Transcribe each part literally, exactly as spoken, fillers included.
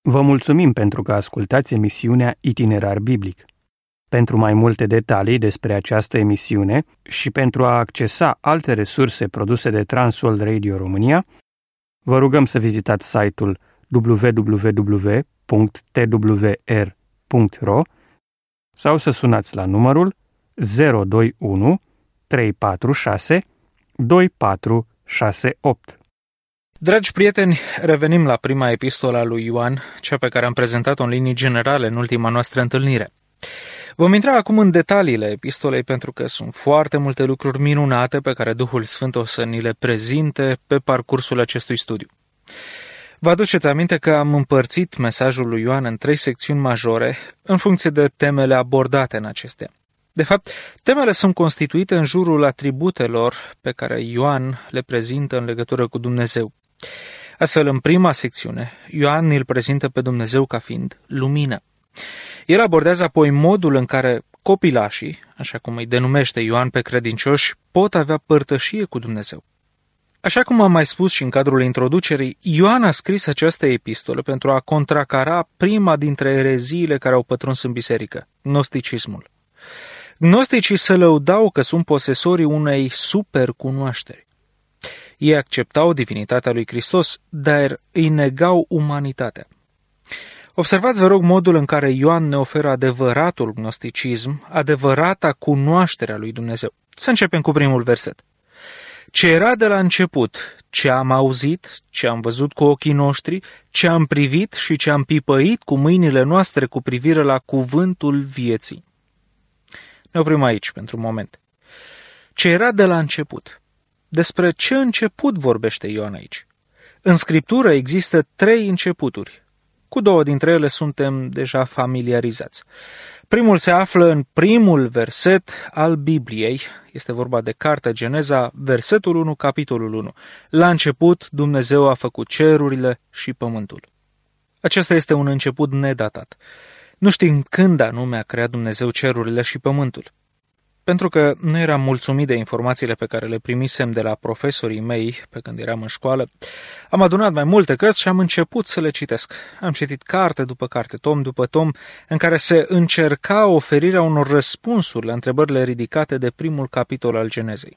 Vă mulțumim pentru că ascultați emisiunea Itinerar Biblic. Pentru mai multe detalii despre această emisiune și pentru a accesa alte resurse produse de Transworld Radio România, vă rugăm să vizitați site-ul w w w punct t w r punct r o sau să sunați la numărul zero doi unu trei patru șase doi patru șase opt. Dragi prieteni, revenim la prima epistolă a lui Ioan, cea pe care am prezentat-o în linii generale în ultima noastră întâlnire. Vom intra acum în detaliile epistolei pentru că sunt foarte multe lucruri minunate pe care Duhul Sfânt o să ni le prezinte pe parcursul acestui studiu. Vă aduceți aminte că am împărțit mesajul lui Ioan în trei secțiuni majore în funcție de temele abordate în acestea. De fapt, temele sunt constituite în jurul atributelor pe care Ioan le prezintă în legătură cu Dumnezeu. Astfel, în prima secțiune, Ioan îl prezintă pe Dumnezeu ca fiind lumină. El abordează apoi modul în care copilașii, așa cum îi denumește Ioan pe credincioși, pot avea părtășie cu Dumnezeu. Așa cum am mai spus și în cadrul introducerii, Ioan a scris această epistolă pentru a contracara prima dintre ereziile care au pătruns în biserică, gnosticismul. Gnosticii se lăudau că sunt posesorii unei supercunoașteri. Ei acceptau divinitatea lui Hristos, dar îi negau umanitatea. Observați, vă rog, modul în care Ioan ne oferă adevăratul gnosticism, adevărata cunoaștere a lui Dumnezeu. Să începem cu primul verset. Ce era de la început, ce am auzit, ce am văzut cu ochii noștri, ce am privit și ce am pipăit cu mâinile noastre cu privire la cuvântul vieții. Ne oprim aici pentru un moment. Ce era de la început. Despre ce început vorbește Ioan aici? În Scriptură există trei începuturi. Cu două dintre ele suntem deja familiarizați. Primul se află în primul verset al Bibliei. Este vorba de cartea Geneza, versetul unu, capitolul unu. La început Dumnezeu a făcut cerurile și pământul. Acesta este un început nedatat. Nu știm când anume a creat Dumnezeu cerurile și pământul. Pentru că nu eram mulțumit de informațiile pe care le primisem de la profesorii mei pe când eram în școală, am adunat mai multe cărți și am început să le citesc. Am citit carte după carte, tom după tom, în care se încerca oferirea unor răspunsuri la întrebările ridicate de primul capitol al Genezei.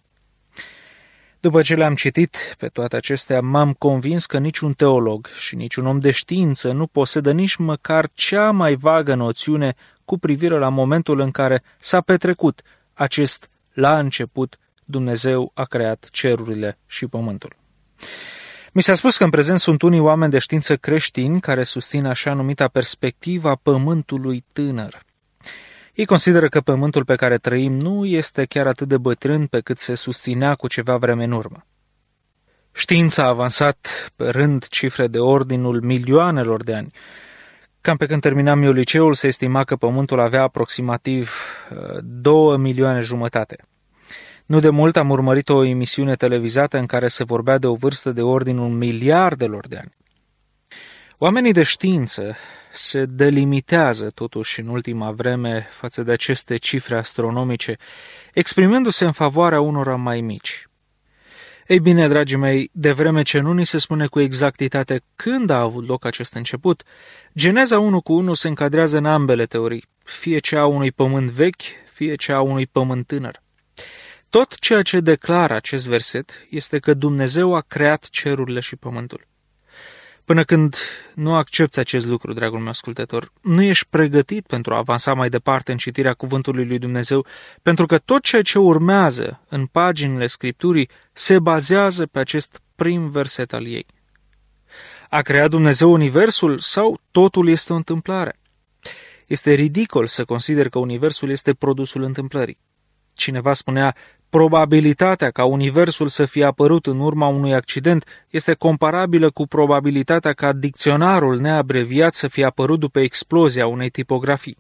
După ce le-am citit pe toate acestea, m-am convins că niciun teolog și niciun om de știință nu posedă nici măcar cea mai vagă noțiune cu privire la momentul în care s-a petrecut acest la început Dumnezeu a creat cerurile și pământul. Mi s-a spus că în prezent sunt unii oameni de știință creștini care susțin așa numita perspectiva pământului tânăr. Ei consideră că pământul pe care trăim nu este chiar atât de bătrân pe cât se susținea cu ceva vreme în urmă. Știința a avansat pe rând cifre de ordinul milioanelor de ani. Cam pe când terminam eu liceul, se estima că Pământul avea aproximativ două milioane jumătate. Nu de mult am urmărit o emisiune televizată în care se vorbea de o vârstă de ordinul miliardelor de ani. Oamenii de știință se delimitează totuși în ultima vreme față de aceste cifre astronomice, exprimându-se în favoarea unora mai mici. Ei bine, dragii mei, de vreme ce nu ni se spune cu exactitate când a avut loc acest început, Geneza unu cu unu se încadrează în ambele teorii, fie cea a unui pământ vechi, fie cea a unui pământ tânăr. Tot ceea ce declară acest verset este că Dumnezeu a creat cerurile și pământul. Până când nu accepți acest lucru, dragul meu ascultător, nu ești pregătit pentru a avansa mai departe în citirea cuvântului lui Dumnezeu, pentru că tot ceea ce urmează în paginile Scripturii se bazează pe acest prim verset al ei. A creat Dumnezeu universul sau totul este o întâmplare? Este ridicol să consider că universul este produsul întâmplării. Cineva spunea, probabilitatea ca universul să fie apărut în urma unui accident este comparabilă cu probabilitatea ca dicționarul neabreviat să fie apărut după explozia unei tipografii.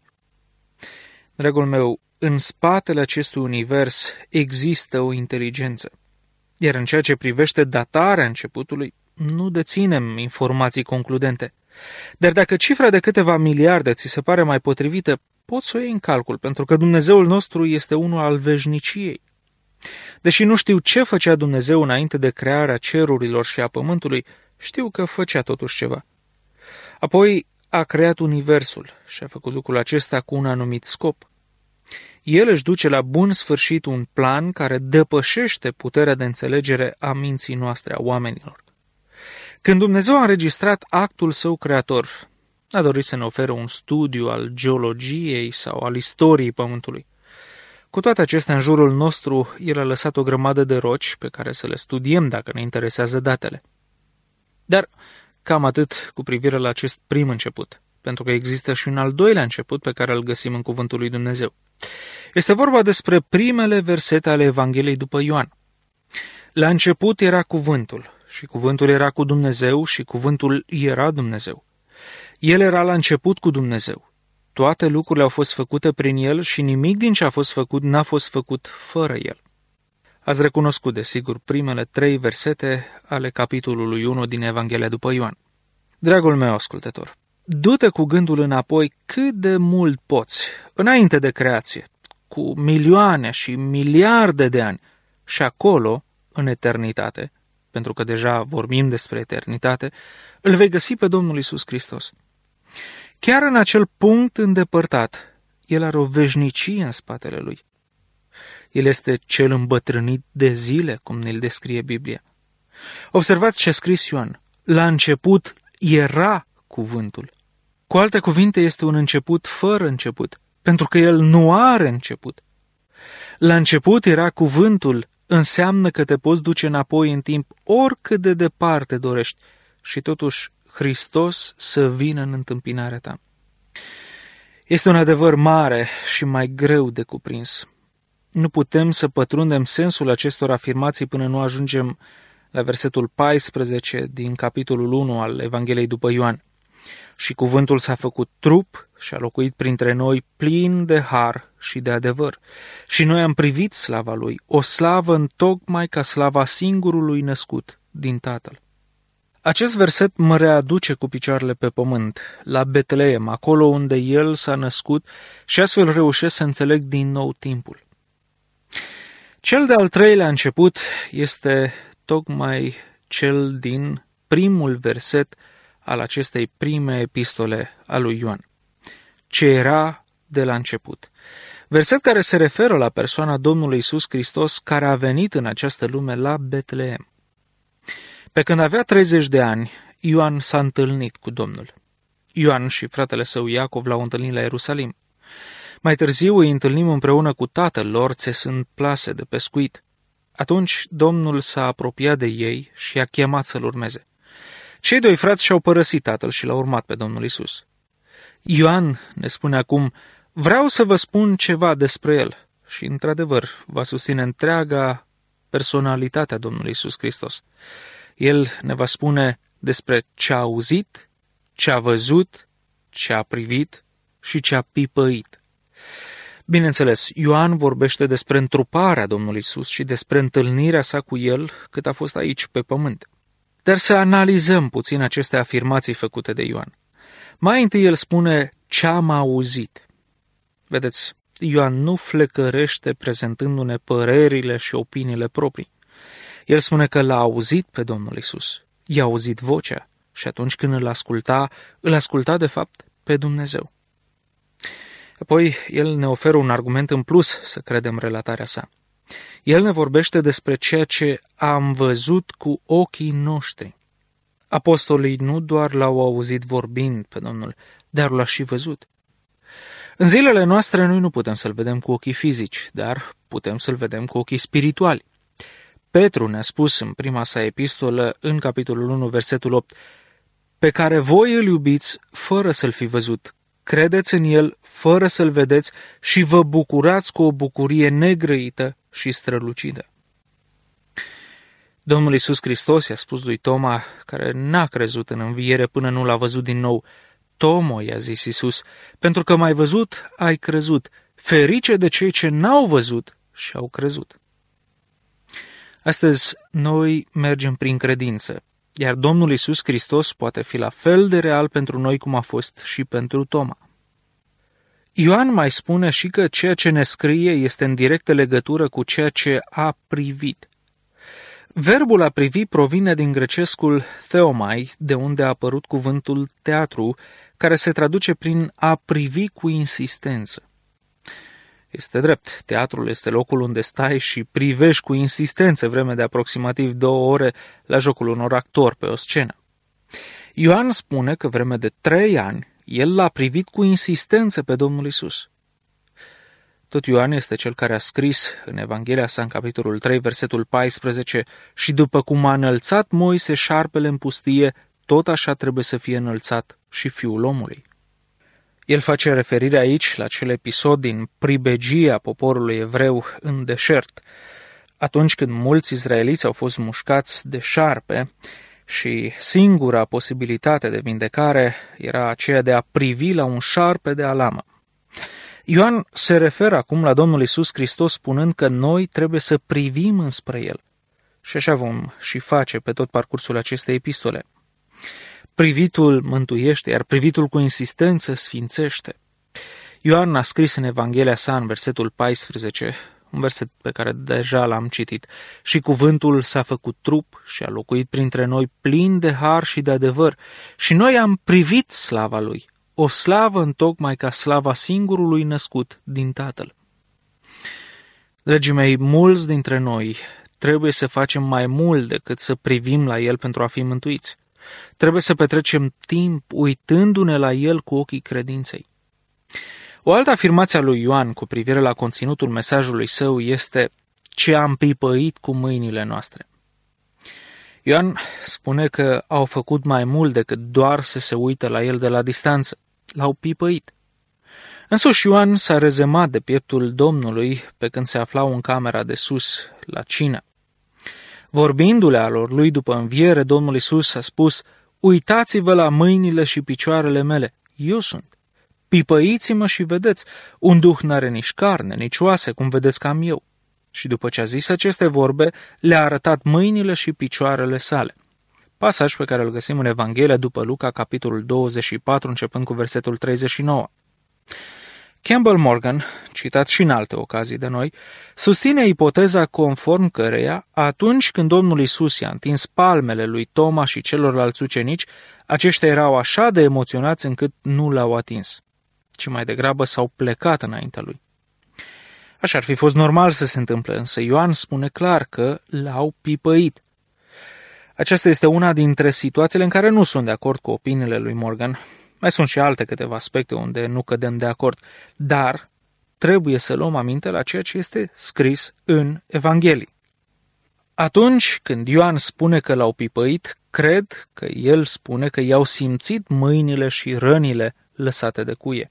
Dragul meu, în spatele acestui univers există o inteligență. Iar în ceea ce privește datarea începutului, nu deținem informații concludente. Dar dacă cifra de câteva miliarde ți se pare mai potrivită, poți să o iei în calcul, pentru că Dumnezeul nostru este unul al veșniciei. Deși nu știu ce făcea Dumnezeu înainte de crearea cerurilor și a pământului, știu că făcea totuși ceva. Apoi a creat universul și a făcut lucrul acesta cu un anumit scop. El își duce la bun sfârșit un plan care depășește puterea de înțelegere a minții noastre, a oamenilor. Când Dumnezeu a înregistrat actul său creator, a dorit să ne ofere un studiu al geologiei sau al istoriei Pământului. Cu toate acestea, în jurul nostru, El a lăsat o grămadă de roci pe care să le studiem dacă ne interesează datele. Dar cam atât cu privire la acest prim început, pentru că există și un al doilea început pe care îl găsim în Cuvântul lui Dumnezeu. Este vorba despre primele versete ale Evangheliei după Ioan. La început era Cuvântul, și Cuvântul era cu Dumnezeu, și Cuvântul era Dumnezeu. El era la început cu Dumnezeu. Toate lucrurile au fost făcute prin El și nimic din ce a fost făcut n-a fost făcut fără El. Ați recunoscut, desigur, primele trei versete ale capitolului unu din Evanghelia după Ioan. Dragul meu ascultător, du-te cu gândul înapoi cât de mult poți, înainte de creație, cu milioane și miliarde de ani, și acolo, în eternitate, pentru că deja vorbim despre eternitate, îl vei găsi pe Domnul Iisus Hristos. Chiar în acel punct îndepărtat, El are o veșnicie în spatele Lui. El este cel îmbătrânit de zile, cum ne-l descrie Biblia. Observați ce a scris Ioan. La început era Cuvântul. Cu alte cuvinte, este un început fără început, pentru că El nu are început. La început era Cuvântul, înseamnă că te poți duce înapoi în timp oricât de departe dorești și totuși Hristos să vină în întâmpinarea ta. Este un adevăr mare și mai greu de cuprins. Nu putem să pătrundem sensul acestor afirmații până nu ajungem la versetul paisprezece din capitolul unu al Evangheliei după Ioan. Și Cuvântul s-a făcut trup și a locuit printre noi plin de har și de adevăr. Și noi am privit slava Lui, o slavă întocmai ca slava singurului născut din Tatăl. Acest verset mă readuce cu picioarele pe pământ, la Betleem, acolo unde El s-a născut, și astfel reușesc să înțeleg din nou timpul. Cel de-al treilea început este tocmai cel din primul verset al acestei prime epistole a lui Ioan. Ce era de la început. Verset care se referă la persoana Domnului Iisus Hristos, care a venit în această lume la Betleem. Pe când avea treizeci de ani, Ioan s-a întâlnit cu Domnul. Ioan și fratele său Iacov l-au întâlnit la Ierusalim. Mai târziu îi întâlnim împreună cu tatăl lor, țesând plase de pescuit. Atunci Domnul s-a apropiat de ei și i-a chemat să-l urmeze. Cei doi frați și-au părăsit tatăl și l-au urmat pe Domnul Iisus. Ioan ne spune acum, vreau să vă spun ceva despre el, și într-adevăr va susține întreaga personalitatea Domnului Iisus Hristos. El ne va spune despre ce a auzit, ce a văzut, ce a privit și ce a pipăit. Bineînțeles, Ioan vorbește despre întruparea Domnului Iisus și despre întâlnirea sa cu El cât a fost aici pe pământ. Dar să analizăm puțin aceste afirmații făcute de Ioan. Mai întâi el spune ce am auzit. Vedeți, Ioan nu flecărește prezentându-ne părerile și opiniile proprii. El spune că l-a auzit pe Domnul Iisus, i-a auzit vocea și atunci când îl asculta, îl asculta de fapt pe Dumnezeu. Apoi el ne oferă un argument în plus să credem relatarea sa. El ne vorbește despre ceea ce am văzut cu ochii noștri. Apostolii nu doar l-au auzit vorbind pe Domnul, dar l-au și văzut. În zilele noastre noi nu putem să-l vedem cu ochii fizici, dar putem să-l vedem cu ochii spirituali. Petru ne-a spus în prima sa epistolă, în capitolul unu, versetul opt, pe care voi îl iubiți fără să-l fi văzut, credeți în el fără să-l vedeți și vă bucurați cu o bucurie negrăită și strălucită. Domnul Iisus Hristos i-a spus lui Toma, care n-a crezut în înviere până nu l-a văzut din nou, Tomo, i-a zis Iisus, pentru că m-ai văzut, ai crezut, ferice de cei ce n-au văzut și au crezut. Astăzi noi mergem prin credință, iar Domnul Iisus Hristos poate fi la fel de real pentru noi cum a fost și pentru Toma. Ioan mai spune și că ceea ce ne scrie este în directă legătură cu ceea ce a privit. Verbul a privi provine din grecescul theomai, de unde a apărut cuvântul teatru, care se traduce prin a privi cu insistență. Este drept, teatrul este locul unde stai și privești cu insistență vreme de aproximativ două ore la jocul unor actori pe o scenă. Ioan spune că vreme de trei ani el l-a privit cu insistență pe Domnul Iisus. Tot Ioan este cel care a scris în Evanghelia sa în capitolul trei, versetul paisprezece, și după cum a înălțat Moise șarpele în pustie, tot așa trebuie să fie înălțat și Fiul omului. El face referire aici la acel episod din pribegia poporului evreu în deșert, atunci când mulți izraeliți au fost mușcați de șarpe și singura posibilitate de vindecare era aceea de a privi la un șarpe de alamă. Ioan se referă acum la Domnul Iisus Hristos spunând că noi trebuie să privim înspre El. Și așa vom și face pe tot parcursul acestei epistole. Privitul mântuiește, iar privitul cu insistență sfințește. Ioan a scris în Evanghelia sa în versetul paisprezece, un verset pe care deja l-am citit, și cuvântul s-a făcut trup și a locuit printre noi plin de har și de adevăr, și noi am privit slava Lui, o slavă întocmai ca slava singurului născut din Tatăl. Dragii mei, mulți dintre noi trebuie să facem mai mult decât să privim la El pentru a fi mântuiți. Trebuie să petrecem timp uitându-ne la El cu ochii credinței. O altă afirmație a lui Ioan cu privire la conținutul mesajului său este ce am pipăit cu mâinile noastre. Ioan spune că au făcut mai mult decât doar să se uită la El de la distanță. L-au pipăit. Însuși Ioan s-a rezemat de pieptul Domnului pe când se aflau în camera de sus, la cină. Vorbindu-le alor lui după înviere, Domnul Iisus a spus: uitați-vă la mâinile și picioarele mele, eu sunt. Pipăiți-mă și vedeți, un duh n-are nici carne, nici oase, cum vedeți că am eu. Și după ce a zis aceste vorbe, le-a arătat mâinile și picioarele sale. Pasaj pe care îl găsim în Evanghelia după Luca, capitolul douăzeci și patru, începând cu versetul treizeci și nouă. Campbell Morgan, citat și în alte ocazii de noi, susține ipoteza conform căreia, atunci când Domnul Iisus i-a întins palmele lui Toma și celorlalți ucenici, aceștia erau așa de emoționați încât nu l-au atins, ci mai degrabă s-au plecat înaintea lui. Așa ar fi fost normal să se întâmple, însă Ioan spune clar că l-au pipăit. Aceasta este una dintre situațiile în care nu sunt de acord cu opiniile lui Morgan. Mai sunt și alte câteva aspecte unde nu cădem de acord, dar trebuie să luăm aminte la ceea ce este scris în Evanghelii. Atunci când Ioan spune că l-au pipăit, cred că el spune că i-au simțit mâinile și rănile lăsate de cuie.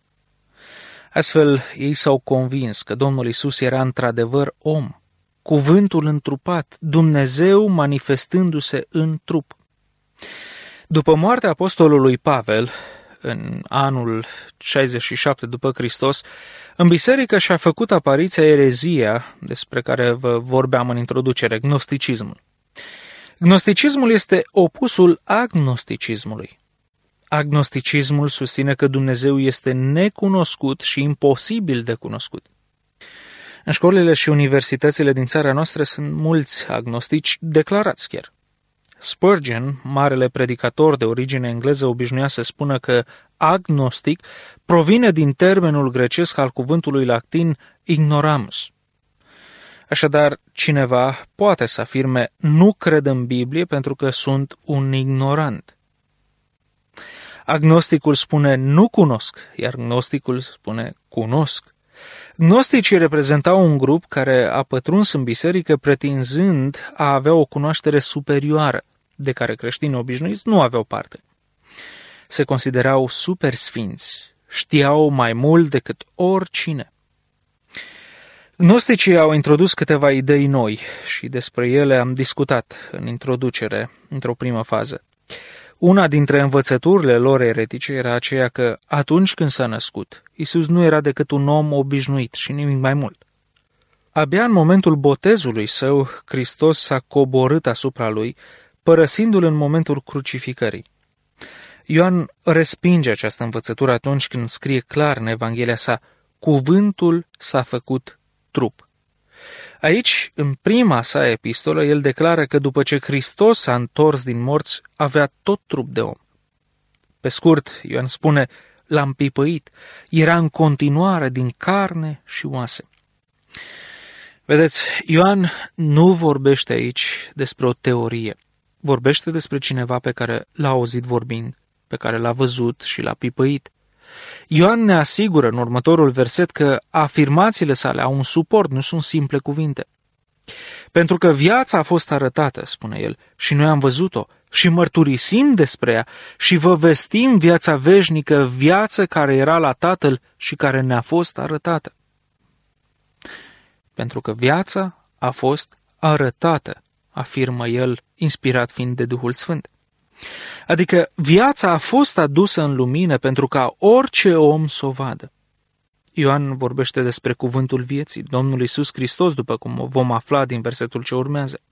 Astfel, ei s-au convins că Domnul Iisus era într-adevăr om, cuvântul întrupat, Dumnezeu manifestându-se în trup. După moartea apostolului Pavel, în anul șaizeci și șapte după Hristos, în biserică și-a făcut apariția erezia despre care vă vorbeam în introducere, gnosticismul. Gnosticismul este opusul agnosticismului. Agnosticismul susține că Dumnezeu este necunoscut și imposibil de cunoscut. În școlile și universitățile din țara noastră sunt mulți agnostici declarați chiar. Spurgeon, marele predicator de origine engleză, obișnuia să spună că agnostic provine din termenul grecesc al cuvântului latin ignoramus. Așadar, cineva poate să afirme nu cred în Biblie pentru că sunt un ignorant. Agnosticul spune nu cunosc, iar gnosticul spune cunosc. Gnosticii reprezentau un grup care a pătruns în biserică pretinzând a avea o cunoaștere superioară, de care creștinii obișnuiți nu aveau parte. Se considerau supersfinți, știau mai mult decât oricine. Gnosticii au introdus câteva idei noi și despre ele am discutat în introducere, într-o primă fază. Una dintre învățăturile lor eretice era aceea că atunci când s-a născut, Iisus nu era decât un om obișnuit și nimic mai mult. Abia în momentul botezului său, Hristos s-a coborât asupra lui, părăsindu-l în momentul crucificării. Ioan respinge această învățătură atunci când scrie clar în Evanghelia sa: cuvântul s-a făcut trup. Aici, în prima sa epistolă, el declară că după ce Hristos s-a întors din morți, avea tot trup de om. Pe scurt, Ioan spune, l-am pipăit, era în continuare din carne și oase. Vedeți, Ioan nu vorbește aici despre o teorie. Vorbește despre cineva pe care l-a auzit vorbind, pe care l-a văzut și l-a pipăit. Ioan ne asigură în următorul verset că afirmațiile sale au un suport, nu sunt simple cuvinte. Pentru că viața a fost arătată, spune el, și noi am văzut-o și mărturisim despre ea și vă vestim viața veșnică, viață care era la Tatăl și care ne-a fost arătată. Pentru că viața a fost arătată, afirmă el, inspirat fiind de Duhul Sfânt. Adică viața a fost adusă în lumină pentru ca orice om să o vadă. Ioan vorbește despre cuvântul vieții, Domnul Iisus Hristos, după cum vom afla din versetul ce urmează.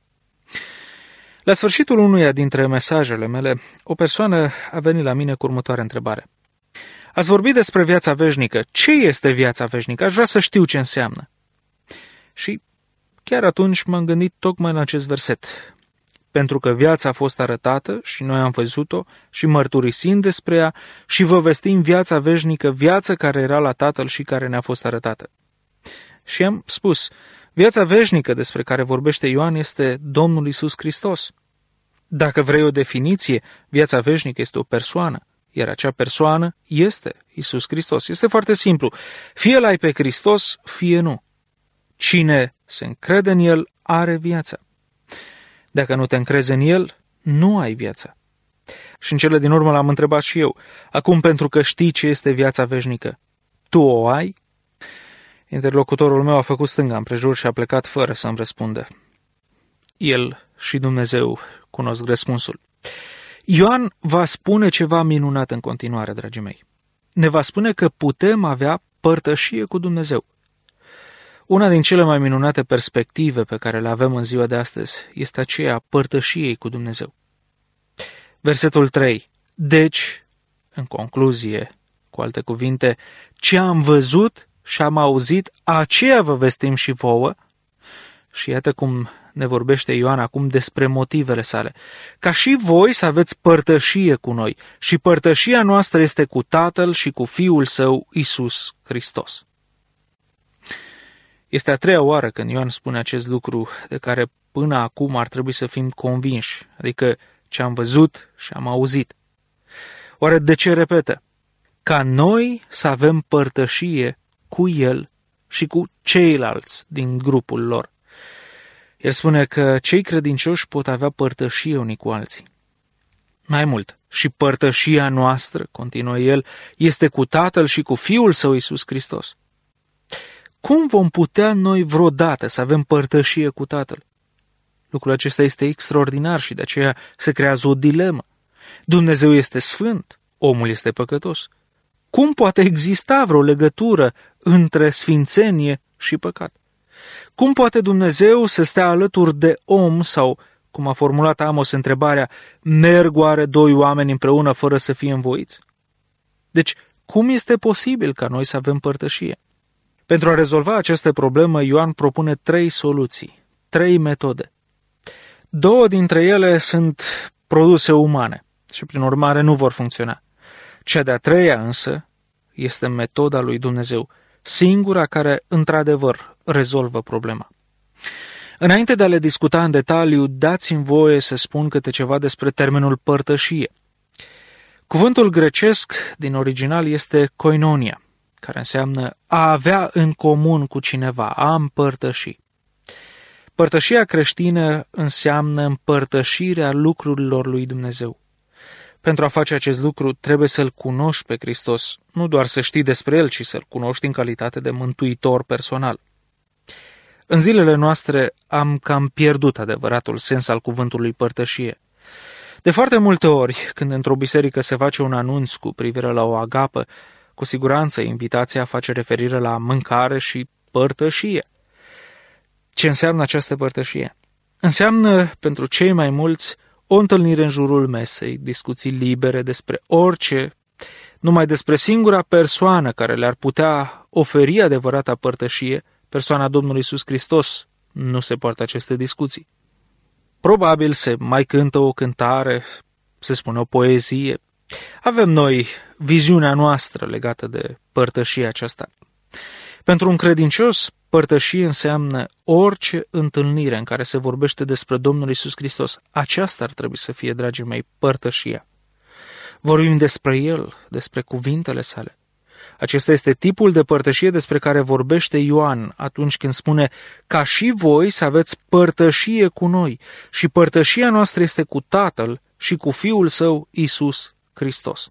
La sfârșitul unuia dintre mesajele mele, o persoană a venit la mine cu următoarea întrebare. Ați vorbit despre viața veșnică. Ce este viața veșnică? Aș vrea să știu ce înseamnă. Și chiar atunci m-am gândit tocmai la acest verset. Pentru că viața a fost arătată și noi am văzut-o și mărturisim despre ea și vă vestim viața veșnică, viața care era la Tatăl și care ne-a fost arătată. Și am spus, viața veșnică despre care vorbește Ioan este Domnul Iisus Hristos. Dacă vrei o definiție, viața veșnică este o persoană, iar acea persoană este Iisus Hristos. Este foarte simplu, fie l-ai pe Hristos, fie nu. Cine se încrede în El are viața. Dacă nu te încrezi în El, nu ai viața. Și în cele din urmă l-am întrebat și eu, acum pentru că știi ce este viața veșnică, tu o ai? Interlocutorul meu a făcut stânga împrejur și a plecat fără să-mi răspundă. El și Dumnezeu cunosc răspunsul. Ioan va spune ceva minunat în continuare, dragii mei. Ne va spune că putem avea părtășie cu Dumnezeu. Una din cele mai minunate perspective pe care le avem în ziua de astăzi este aceea a părtășiei cu Dumnezeu. Versetul trei. Deci, în concluzie, cu alte cuvinte, ce am văzut și am auzit, aceea vă vestim și vouă. Și iată cum ne vorbește Ioan acum despre motivele sale. Ca și voi să aveți părtășie cu noi și părtășia noastră este cu Tatăl și cu Fiul Său, Iisus Hristos. Este a treia oară când Ioan spune acest lucru de care până acum ar trebui să fim convinși, adică ce am văzut și am auzit. Oare de ce repetă? Ca noi să avem părtășie cu El și cu ceilalți din grupul lor. El spune că cei credincioși pot avea părtășie unii cu alții. Mai mult, și părtășia noastră, continuă el, este cu Tatăl și cu Fiul Său Iisus Hristos. Cum vom putea noi vreodată să avem părtășie cu Tatăl? Lucrul acesta este extraordinar și de aceea se creează o dilemă. Dumnezeu este sfânt, omul este păcătos. Cum poate exista vreo legătură între sfințenie și păcat? Cum poate Dumnezeu să stea alături de om sau, cum a formulat Amos întrebarea, merg oare doi oameni împreună fără să fie învoiți? Deci, cum este posibil ca noi să avem părtășie? Pentru a rezolva această problemă, Ioan propune trei soluții, trei metode. Două dintre ele sunt produse umane și, prin urmare, nu vor funcționa. Cea de-a treia, însă, este metoda lui Dumnezeu, singura care, într-adevăr, rezolvă problema. Înainte de a le discuta în detaliu, dați-mi voie să spun câte ceva despre termenul părtășie. Cuvântul grecesc din original este koinonia, care înseamnă a avea în comun cu cineva, a împărtăși. Părtășia creștină înseamnă împărtășirea lucrurilor lui Dumnezeu. Pentru a face acest lucru, trebuie să-L cunoști pe Hristos, nu doar să știi despre El, ci să-L cunoști în calitate de mântuitor personal. În zilele noastre am cam pierdut adevăratul sens al cuvântului părtășie. De foarte multe ori, când într-o biserică se face un anunț cu privire la o agapă, cu siguranță invitația face referire la mâncare și părtășie. Ce înseamnă această părtășie? Înseamnă, pentru cei mai mulți, o întâlnire în jurul mesei, discuții libere despre orice, numai despre singura persoană care le-ar putea oferi adevărata părtășie, persoana Domnului Iisus Hristos, nu se poartă aceste discuții. Probabil se mai cântă o cântare, se spune o poezie. Avem noi viziunea noastră legată de părtășia aceasta. Pentru un credincios, părtășie înseamnă orice întâlnire în care se vorbește despre Domnul Iisus Hristos. Aceasta ar trebui să fie, dragii mei, părtășia. Vorbim despre El, despre cuvintele sale. Acesta este tipul de părtășie despre care vorbește Ioan atunci când spune ca și voi să aveți părtășie cu noi și părtășia noastră este cu Tatăl și cu Fiul Său, Iisus Hristos.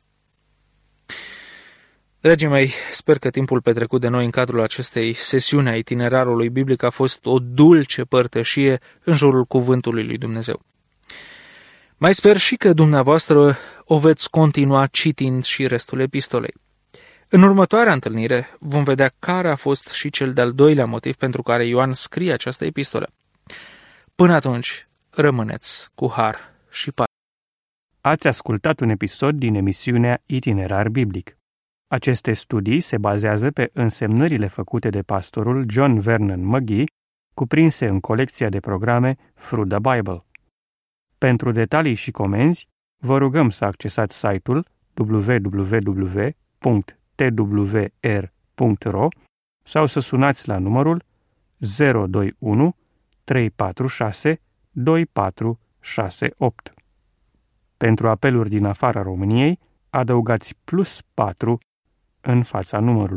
Dragii mei, sper că timpul petrecut de noi în cadrul acestei sesiuni a itinerarului biblic a fost o dulce părtășie în jurul cuvântului lui Dumnezeu. Mai sper și că dumneavoastră o veți continua citind și restul epistolei. În următoarea întâlnire vom vedea care a fost și cel de-al doilea motiv pentru care Ioan scrie această epistolă. Până atunci, rămâneți cu har și pace. Ați ascultat un episod din emisiunea Itinerar Biblic. Aceste studii se bazează pe însemnările făcute de pastorul John Vernon McGee, cuprinse în colecția de programe Through the Bible. Pentru detalii și comenzi, vă rugăm să accesați site-ul w w w punct t w r punct r o sau să sunați la numărul zero doi unu trei patru șase doi patru șase opt. Pentru apeluri din afara României, adăugați plus patru în fața numărului.